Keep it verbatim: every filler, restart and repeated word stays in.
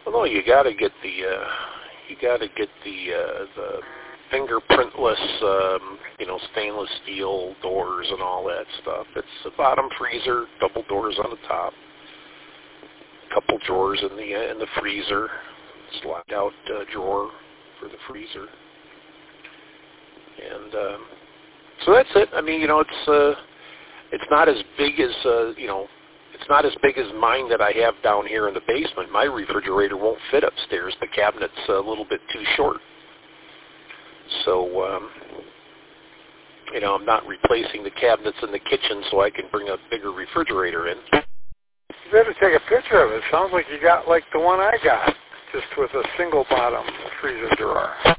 Well, no, you got to get the uh, you got to get the uh, the fingerprintless, um, you know, stainless steel doors and all that stuff. It's a bottom freezer, double doors on the top, couple drawers in the uh, in the freezer, slide out uh, drawer for the freezer, and um, so that's it. I mean, you know, it's uh, it's not as big as uh, you know. It's not as big as mine that I have down here in the basement. My refrigerator won't fit upstairs. The cabinet's a little bit too short. So, um, you know, I'm not replacing the cabinets in the kitchen so I can bring a bigger refrigerator in. You better take a picture of it. Sounds like you got like the one I got, just with a single bottom freezer drawer.